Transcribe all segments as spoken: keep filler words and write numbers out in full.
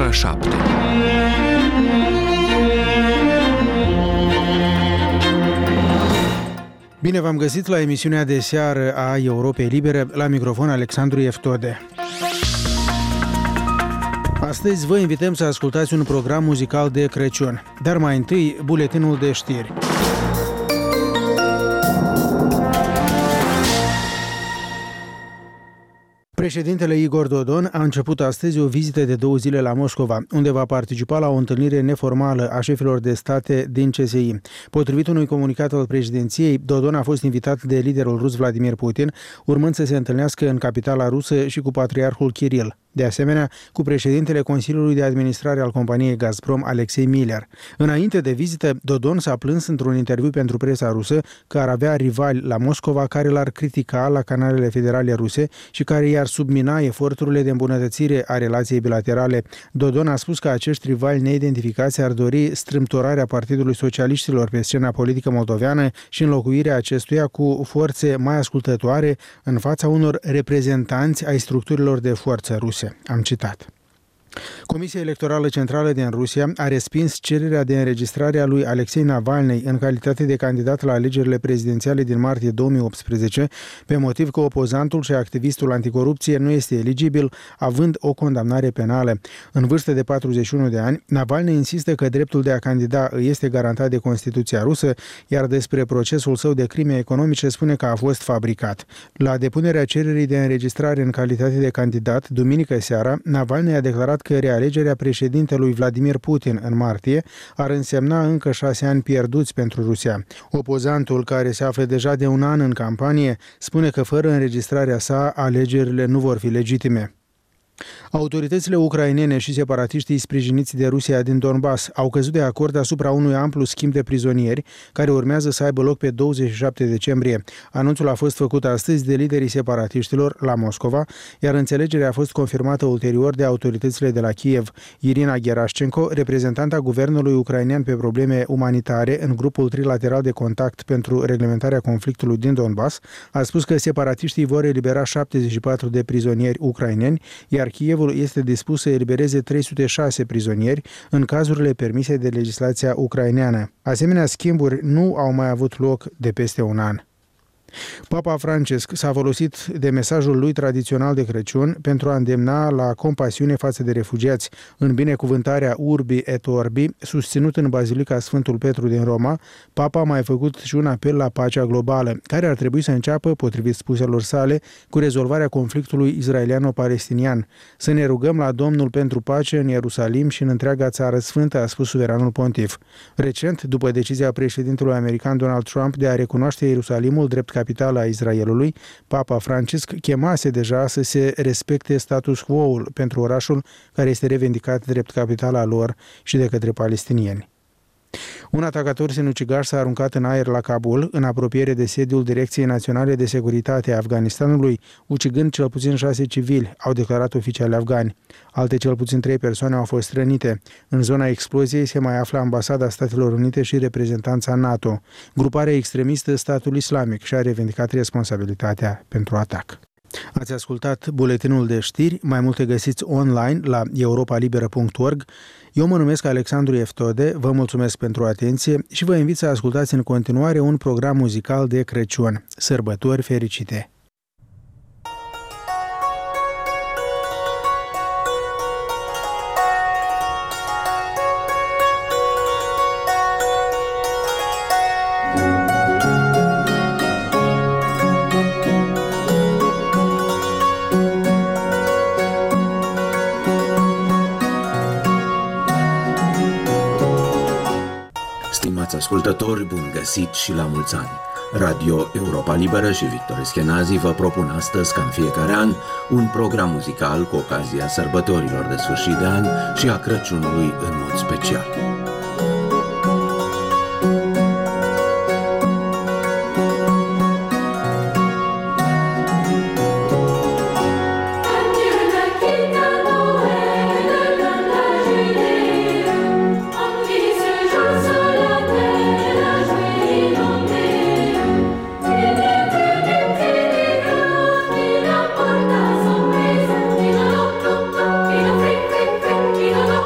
ora șapte. Bine v-am găsit la emisiunea de seară a Europei Libere, la microfon Alexandru Eftode. Astăzi vă invităm să ascultați un program muzical de Crăciun, dar mai întâi buletinul de știri. Președintele Igor Dodon a început astăzi o vizită de două zile la Moscova, unde va participa la o întâlnire neformală a șefilor de state din C S I. Potrivit unui comunicat al președinției, Dodon a fost invitat de liderul rus Vladimir Putin, urmând să se întâlnească în capitala rusă și cu patriarhul Kiril. De asemenea, cu președintele Consiliului de Administrare al companiei Gazprom, Alexei Miller. Înainte de vizită, Dodon s-a plâns într-un interviu pentru presa rusă că ar avea rivali la Moscova care l-ar critica la canalele federale ruse și care i-ar submina eforturile de îmbunătățire a relației bilaterale. Dodon a spus că acești rivali neidentificați ar dori strâmtorarea Partidului Socialiștilor pe scena politică moldoveană și înlocuirea acestuia cu forțe mai ascultătoare în fața unor reprezentanți ai structurilor de forță ruse. Am citat. Comisia Electorală Centrală din Rusia a respins cererea de înregistrare a lui Alexei Navalny în calitate de candidat la alegerile prezidențiale din martie două mii optsprezece, pe motiv că opozantul și activistul anticorupție nu este eligibil, având o condamnare penală. În vârstă de patruzeci și unu de ani, Navalny insistă că dreptul de a candida îi este garantat de Constituția rusă, iar despre procesul său de crime economice spune că a fost fabricat. La depunerea cererii de înregistrare în calitate de candidat, duminică seara, Navalny a declarat că realegerea președintelui Vladimir Putin în martie ar însemna încă șase ani pierduți pentru Rusia. Opozantul, care se află deja de un an în campanie, spune că fără înregistrarea sa, alegerile nu vor fi legitime. Autoritățile ucrainene și separatiștii sprijiniți de Rusia din Donbass au căzut de acord asupra unui amplu schimb de prizonieri care urmează să aibă loc pe douăzeci și șapte decembrie. Anunțul a fost făcut astăzi de liderii separatiștilor la Moscova, iar înțelegerea a fost confirmată ulterior de autoritățile de la Kiev. Irina Gerașcenko, reprezentanta guvernului ucrainean pe probleme umanitare în grupul trilateral de contact pentru reglementarea conflictului din Donbass, a spus că separatiștii vor elibera șaptezeci și patru de prizonieri ucraineni, iar Kievul este dispus să elibereze trei sute șase prizonieri în cazurile permise de legislația ucraineană. Asemenea schimburi nu au mai avut loc de peste un an. Papa Francisc s-a folosit de mesajul lui tradițional de Crăciun pentru a îndemna la compasiune față de refugiați. În binecuvântarea Urbi et Orbi, susținut în Bazilica Sfântul Petru din Roma, Papa a mai făcut și un apel la pacea globală, care ar trebui să înceapă, potrivit spuselor sale, cu rezolvarea conflictului israeliano-palestinian. Să ne rugăm la Domnul pentru pace în Ierusalim și în întreaga țară sfântă, a spus suveranul pontif. Recent, după decizia președintelui american Donald Trump de a recunoaște Ierusalimul drept capitala a Israelului, Papa Francisc chemase deja să se respecte status quo-ul pentru orașul care este revendicat drept capitala lor și de către palestinieni. Un atacator sinucigaș s-a aruncat în aer la Kabul, în apropiere de sediul Direcției Naționale de Securitate a Afganistanului, ucigând cel puțin șase civili, au declarat oficiali afgani. Alte cel puțin trei persoane au fost rănite. În zona exploziei se mai află Ambasada Statelor Unite și reprezentanța NATO. Gruparea extremistă Statul Islamic și-a revendicat responsabilitatea pentru atac. Ați ascultat buletinul de știri, mai multe găsiți online la europa liberă punct org. Eu mă numesc Alexandru Eftode, vă mulțumesc pentru atenție și vă invit să ascultați în continuare un program muzical de Crăciun. Sărbători fericite! Stimați ascultători, bun găsit și la mulți ani! Radio Europa Liberă și Victor Eschenazi vă propun astăzi, ca în fiecare an, un program muzical cu ocazia sărbătorilor de sfârșit de an și a Crăciunului în mod special. Thank you.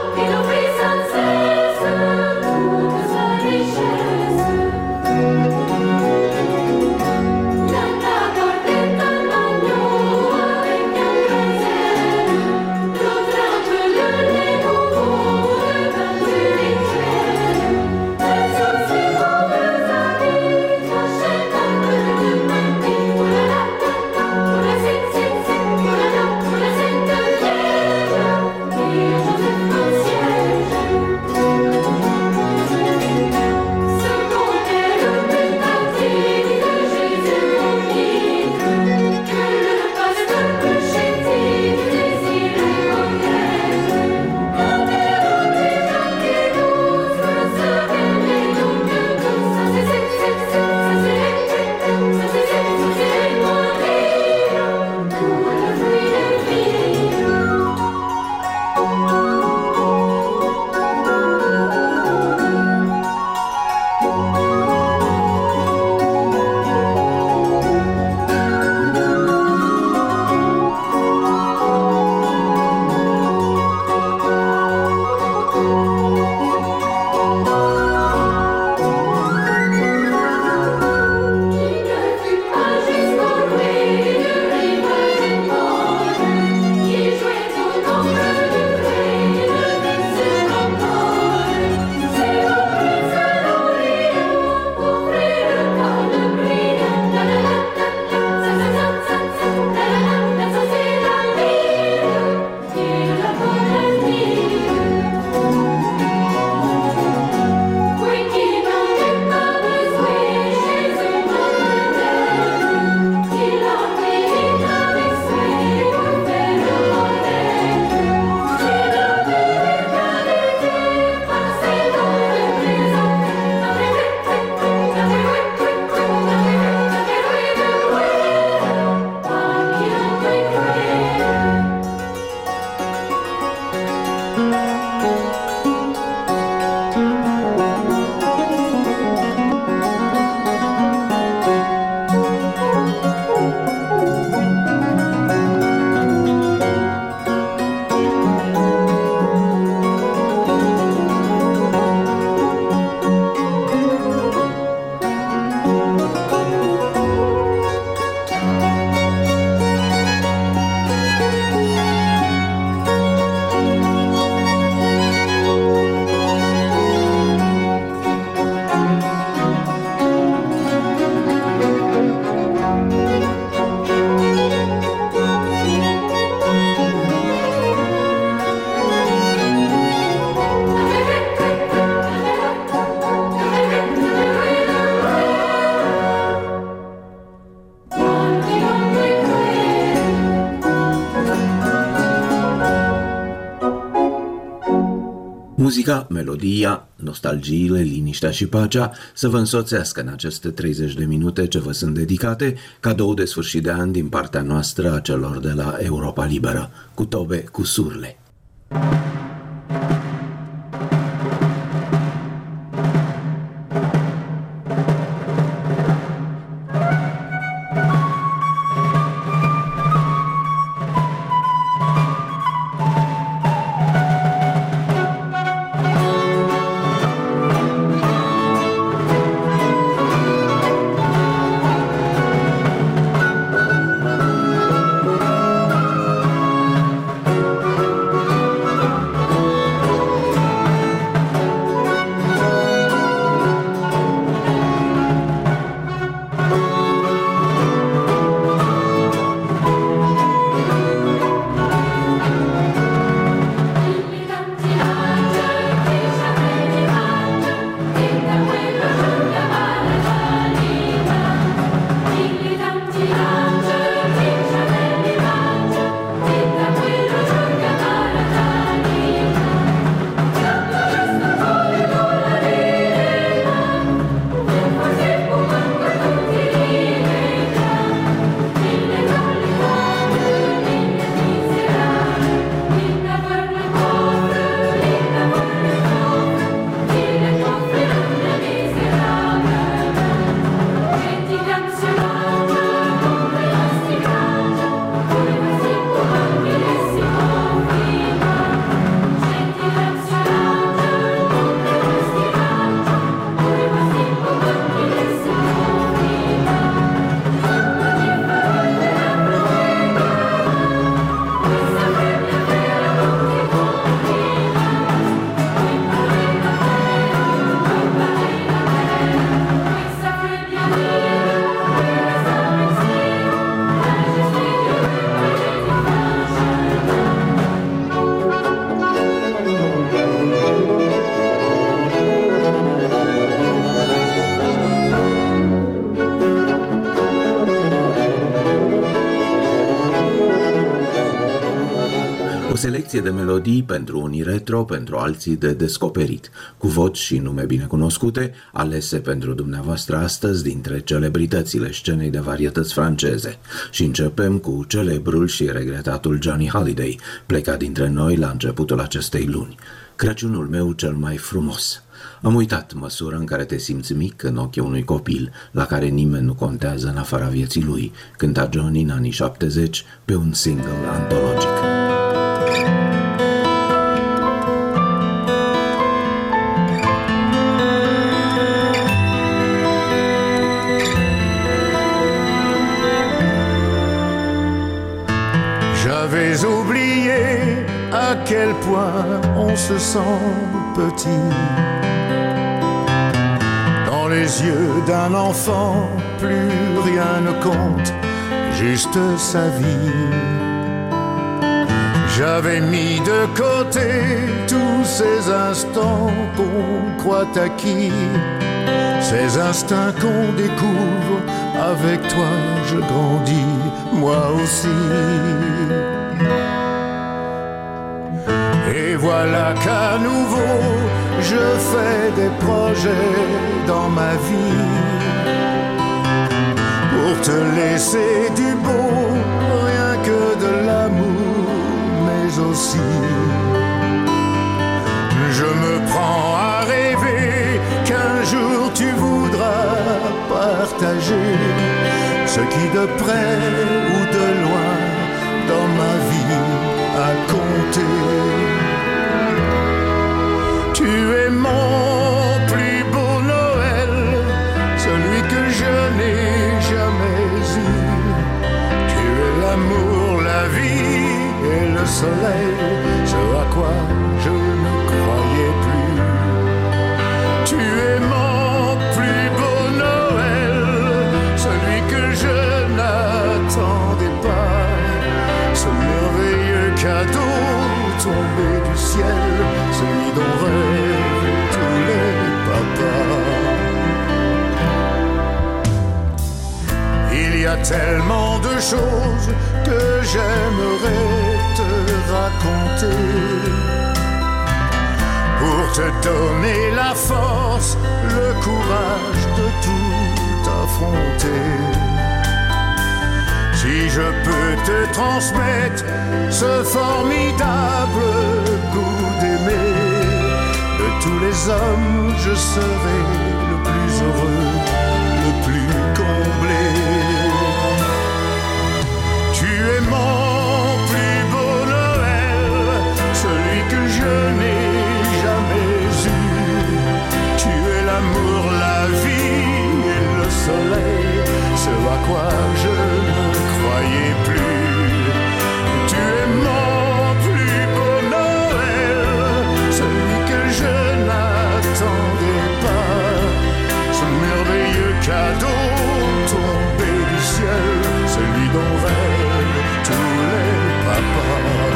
Muzica, melodia, nostalgiile, liniștea și pacea să vă însoțească în aceste treizeci de minute ce vă sunt dedicate, cadou de sfârșit de an din partea noastră a celor de la Europa Liberă, cu tobe, cu surle. Selecție de melodii pentru unii retro, pentru alții de descoperit, cu voci și nume binecunoscute, alese pentru dumneavoastră astăzi dintre celebritățile scenei de varietăți franceze. Și începem cu celebrul și regretatul Johnny Hallyday, plecat dintre noi la începutul acestei luni. Crăciunul meu cel mai frumos. Am uitat măsura în care te simți mic în ochii unui copil, la care nimeni nu contează în afara vieții lui, cânta Johnny în anii șaptezeci pe un single antologic. J'avais oublié à quel point on se sent petit. Dans les yeux d'un enfant, plus rien ne compte, juste sa vie. J'avais mis de côté tous ces instants qu'on croit acquis, ces instincts qu'on découvre. Avec toi je grandis, moi aussi. Et voilà qu'à nouveau je fais des projets dans ma vie, pour te laisser du beau, rien que de l'amour, mais aussi je me prends à rêver qu'un jour tu voudras partager ce qui de près ou de loin dans ma vie a compté. Tu es mon plus beau Noël, celui que je n'ai jamais eu. Tu es l'amour, la vie et le soleil, ce à quoi je ne croyais plus. Tu es mon plus beau Noël, celui que je n'attendais pas, ce merveilleux cadeau tombé du ciel, celui dont rêvent tous les papas. Il y a tellement de choses que j'aimerais te raconter, pour te donner la force, le courage de tout affronter. Si je peux te transmettre ce formidable goût d'aimer, de tous les hommes, je serai le plus heureux, le plus comblé. Tu es mon plus beau Noël, celui que je n'ai jamais eu. Tu es l'amour, la vie et le soleil, ce à quoi je ne croyais plus. Tu es mon plus beau Noël, celui que je n'attendais pas. Ce merveilleux cadeau tombé du ciel, celui dont rêvent tous les papas.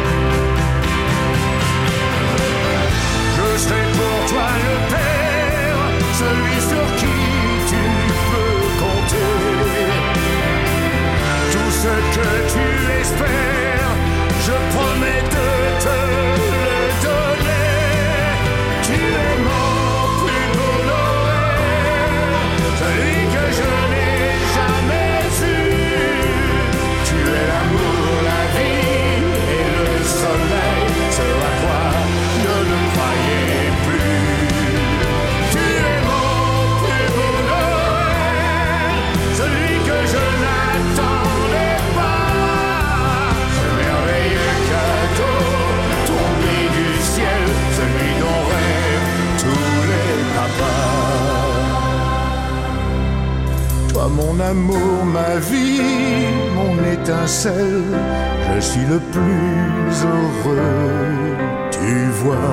Je serai pour toi le père, celui sur qui tu peux compter. Tout ce que tu espères, je promets de te le donner. Tu es mon plus beau Noël, celui que je n'ai jamais eu. Tu es l'amour, la vie et le soleil, ce à quoi je ne croyais plus. Tu es mon plus beau Noël, celui que je n'attendais pas. Ce merveilleux cadeau tombé du ciel, celui dont rêvent tous les papas. Toi mon amour, ma vie, mon étincelle, je suis le plus heureux, tu vois.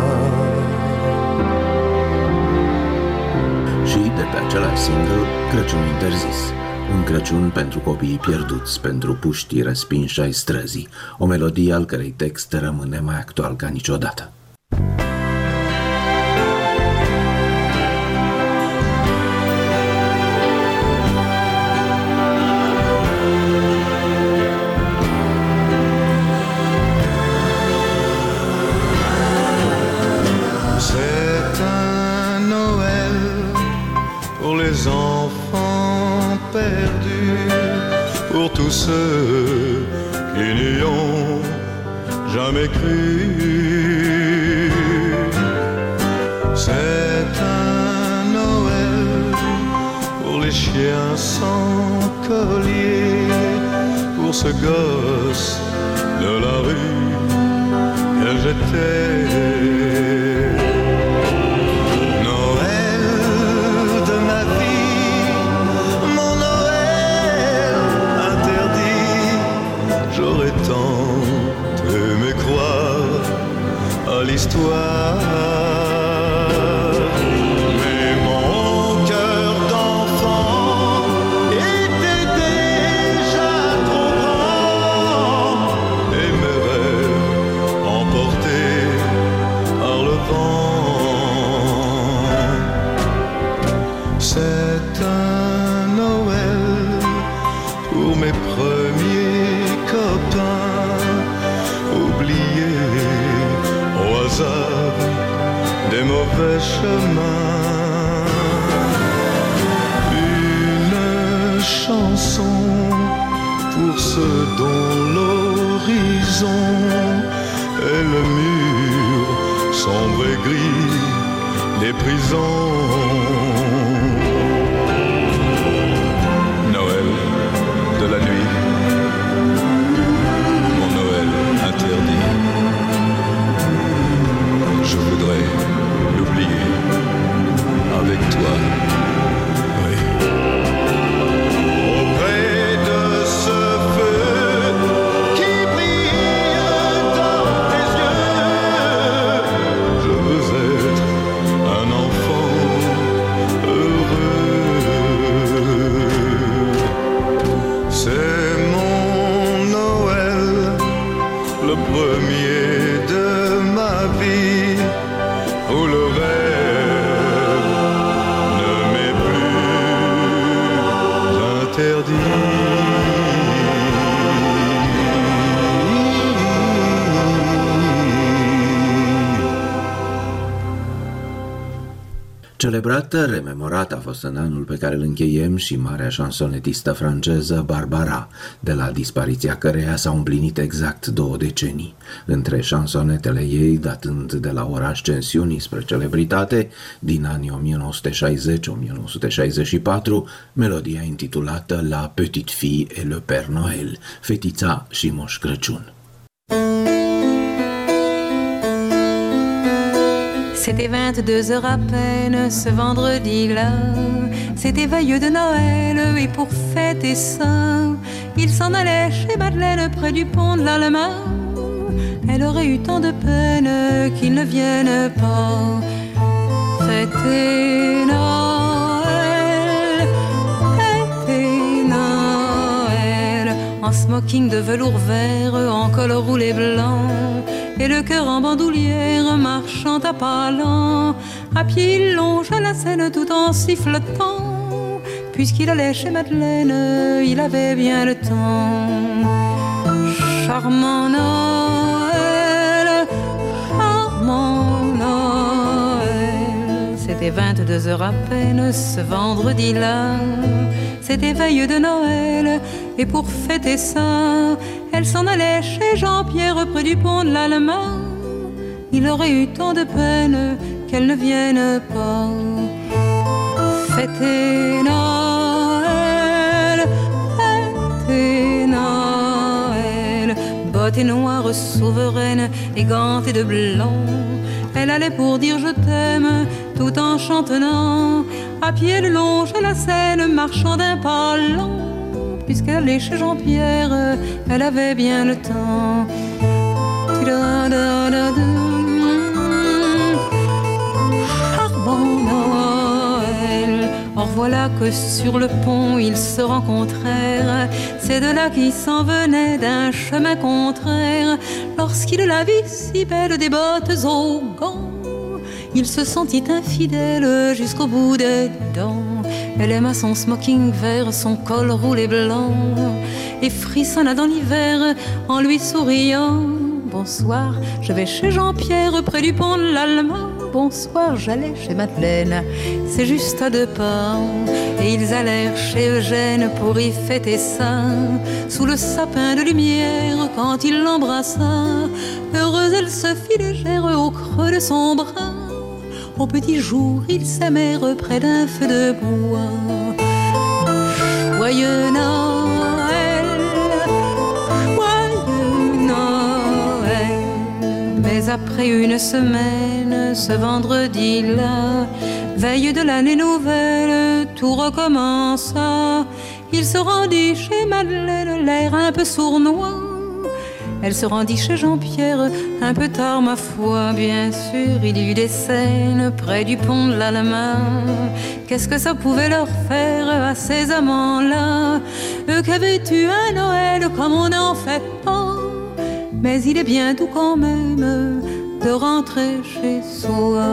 Și de pe același single, Crăciun interzis. Un Crăciun pentru copiii pierduți, pentru puștii respinși ai străzii, o melodie al cărei text rămâne mai actual ca niciodată. C'est un Noël pour les enfants perdus, pour tous ceux qui n'y ont jamais cru. C'est un Noël pour les chiens sans collier, pour ce gosse de la rue que j'étais. L'histoire, mais mon cœur d'enfant était déjà trop grand et mes rêves emportés par le vent. C'est un Noël pour mes premiers copains oubliés au hasard des mauvais chemins. Une chanson pour ceux dont l'horizon est le mur sombre et gris des prisons. Noël de la nuit, mon Noël interdit. Je voudrais l'oublier avec toi, oui. Auprès de ce feu qui brille dans tes yeux, je veux être un enfant celebrată, rememorată a fost în anul pe care îl încheiem și marea șansonetistă franceză Barbara, de la dispariția căreia s-au împlinit exact două decenii. Între șansonetele ei, datând de la ora ascensiunii spre celebritate, din anii o mie nouă sute șaizeci - o mie nouă sute șaizeci și patru, melodia intitulată La Petite Fille et le Père Noël, Fetița și Moș Crăciun. C'était vingt-deux heures à peine ce vendredi-là. C'était veille de Noël et pour fêter ça, il s'en allait chez Madeleine près du pont de l'Allemagne. Elle aurait eu tant de peine qu'il ne vienne pas fêter Noël, fêter Noël. En smoking de velours vert, en col roulé blanc, et le cœur en bandoulière, marchant à pas lents. À pied il longe la Seine tout en sifflotant. Puisqu'il allait chez Madeleine, il avait bien le temps. Charmant Noël, charmant Noël. C'était vingt-deux heures à peine ce vendredi-là. C'était veille de Noël, et pour fêter ça, elle s'en allait chez Jean-Pierre près du pont de l'Allemagne. Il aurait eu tant de peine qu'elle ne vienne pas fêter Noël, fêter Noël. Bottes noires souveraines et gantées de blanc, elle allait pour dire je t'aime tout en chantonnant. À pied le long de la Seine, marchant d'un pas lent. Puisqu'elle allait chez Jean-Pierre, elle avait bien le temps. Charmant Noël. Or voilà que sur le pont ils se rencontrèrent, ces deux-là qui s'en venaient d'un chemin contraire. Lorsqu'il la vit si belle, des bottes aux gants, il se sentit infidèle jusqu'au bout des dents. Elle aima son smoking vert, son col roulé blanc, et frissonna dans l'hiver en lui souriant. Bonsoir, je vais chez Jean-Pierre près du pont de l'Allemagne. Bonsoir, j'allais chez Madeleine, c'est juste à deux pas. Et ils allèrent chez Eugène pour y fêter ça, sous le sapin de lumière quand il l'embrassa. Heureuse elle se fit légère au creux de son bras. Au petit jour, ils s'aimèrent près d'un feu de bois. Joyeux Noël, joyeux Noël. Mais après une semaine, ce vendredi-là, veille de l'année nouvelle, tout recommença. Il se rendit chez Madeleine, l'air un peu sournois. Elle se rendit chez Jean-Pierre, un peu tard ma foi. Bien sûr, il y eut des scènes près du pont de l'Allemagne. Qu'est-ce que ça pouvait leur faire à ces amants-là? Eux qui avaient eu un Noël comme on n'en fait pas. Mais il est bien doux quand même de rentrer chez soi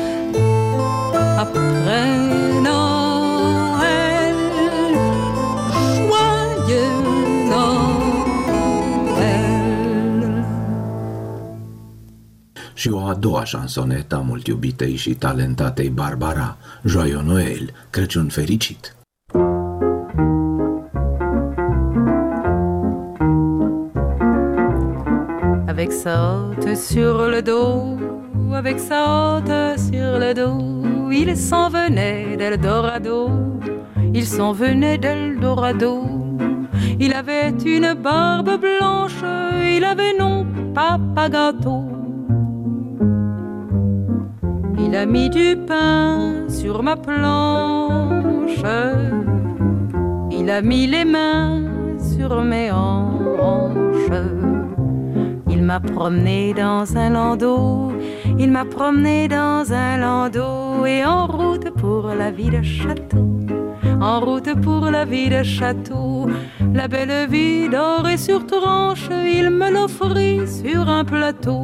après Noël. Joyeux Noël. Și o a doua șansonetă a mult iubitei și talentatei Barbara, Joyeux Noël, Crăciun fericit. Avec sa hotte sur le dos, avec sa hotte sur le dos, il s'en venait d'Eldorado, il s'en venait d'Eldorado. Il avait une barbe blanche, il avait non papa gâteau. Il a mis du pain sur ma planche, il a mis les mains sur mes hanches. Il m'a promené dans un landau, il m'a promené dans un landau. Et en route pour la ville château, en route pour la ville château, la belle vie dorée sur tranche, il me l'offrit sur un plateau.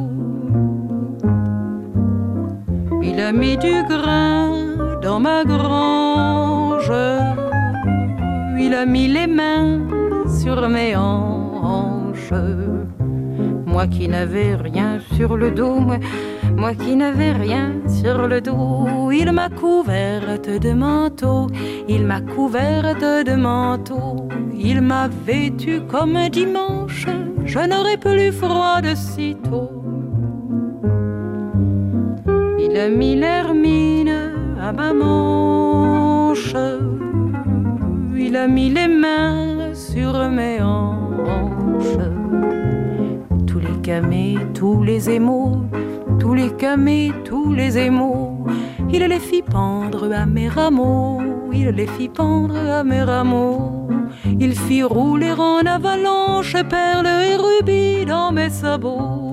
Il a mis du grain dans ma grange, il a mis les mains sur mes hanches. Moi qui n'avais rien sur le dos, moi, Moi qui n'avais rien sur le dos, il m'a couverte de manteau, il m'a couverte de manteau, il m'a vêtue comme un dimanche, je n'aurais plus froid de sitôt. Il a mis l'hermine à ma manche, il a mis les mains sur mes hanches. Tous les camés, tous les émaux, tous les camés, tous les émaux, il les fit pendre à mes rameaux, il les fit pendre à mes rameaux. Il fit rouler en avalanche perles et rubis dans mes sabots.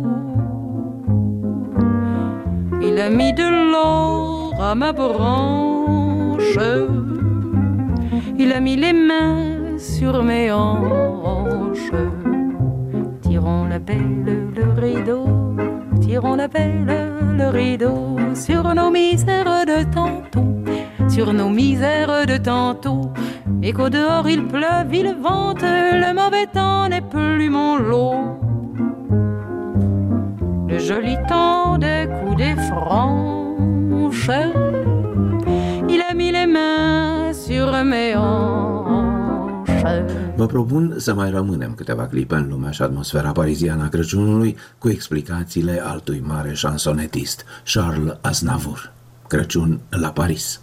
Il a mis de l'or à ma branche, il a mis les mains sur mes hanches. Tirons la belle le rideau, tirons la belle le rideau sur nos misères de tantôt, sur nos misères de tantôt. Et qu'au dehors il pleuve, il vente, le mauvais temps n'est plus mon lot. Le joli temps des coups des franches, il a mis les mains sur mes hanches. Vă propun să mai rămânem câteva clipe în lumea și atmosfera pariziană a Crăciunului cu explicațiile altui mare șansonetist, Charles Aznavour. Crăciun la Paris.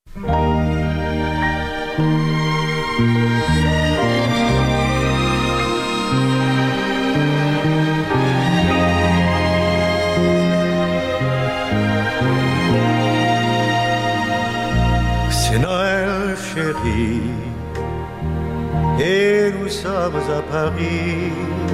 C'est Noël, chérie, et nous sommes à Paris.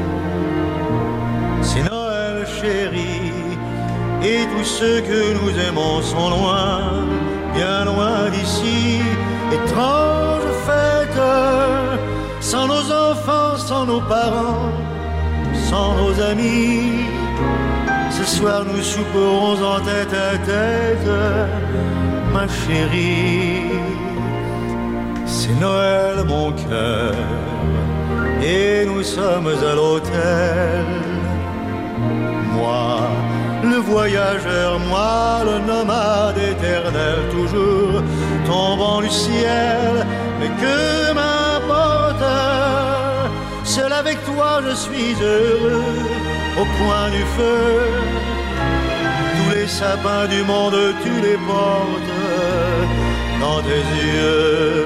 C'est Noël, chérie, et tous ceux que nous aimons sont loin, bien loin d'ici. Étrange fête, sans nos enfants, sans nos parents, sans nos amis. Ce soir nous souperons en tête à tête, ma chérie. C'est Noël, mon cœur, et nous sommes à l'hôtel. Moi, le voyageur, moi, le nomade éternel, toujours tombant du ciel, mais que m'importe, seul avec toi je suis heureux, au coin du feu. Tous les sapins du monde, tu les portes dans tes yeux.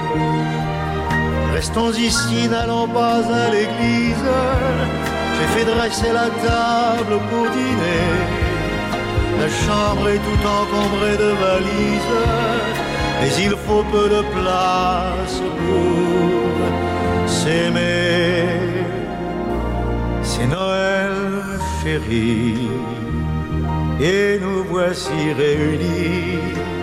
Restons ici, n'allons pas à l'église. J'ai fait dresser la table pour dîner. La chambre est tout encombrée de valises, mais il faut peu de place pour s'aimer. C'est Noël, chérie, et nous voici réunis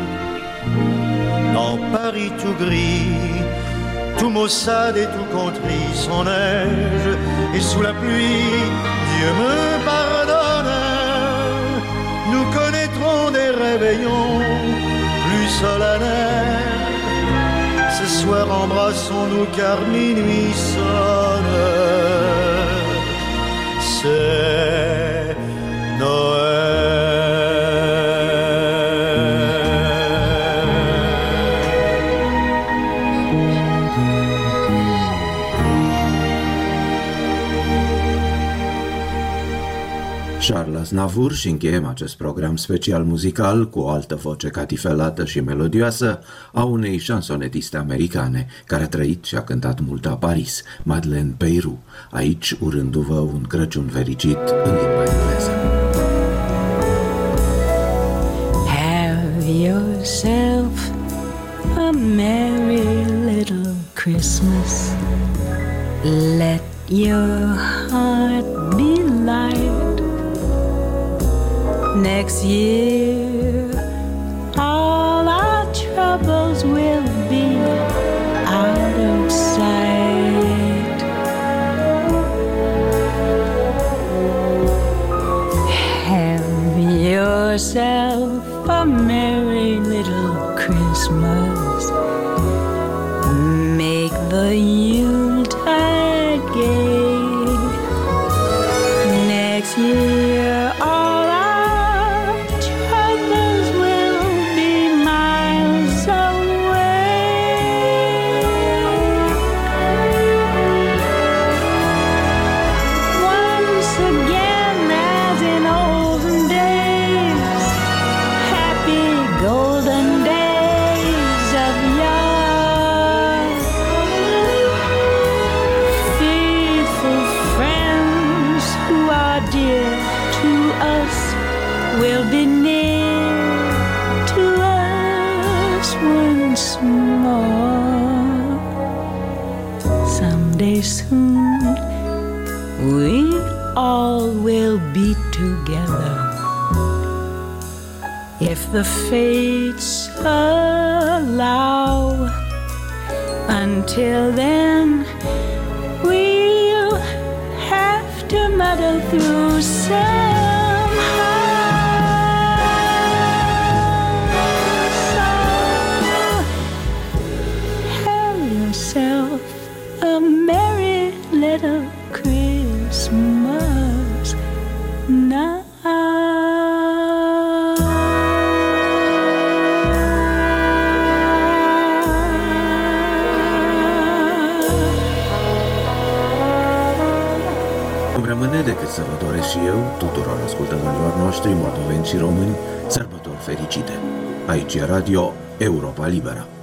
dans Paris tout gris, tout maussade et tout contrit, sans neige et sous la pluie. Dieu me pardonne, nous connaîtrons des réveillons plus solennels. Ce soir embrassons-nous car minuit sonne. C'est Noël. Charles Aznavour și încheiem acest program special muzical cu o altă voce catifelată și melodioasă a unei șansonetiste americane care a trăit și a cântat mult la Paris, Madeleine Peyroux, aici urându-vă un Crăciun fericit în limba engleză. Have yourself a merry little Christmas. Let your heart be light. Next year, all our troubles will be out of sight. Have yourself a merry little Christmas. Make the Yuletide gay. Next year, all our will be near to us once more. Someday soon we all will be together, if the fates allow. Until then, we'll have to muddle through somehow. So have yourself a merry little Christmas now. Rămâne decât să vă doresc și eu, tuturor ascultătorilor noștri moldoveni și români, sărbători fericite. Aici e Radio Europa Liberă.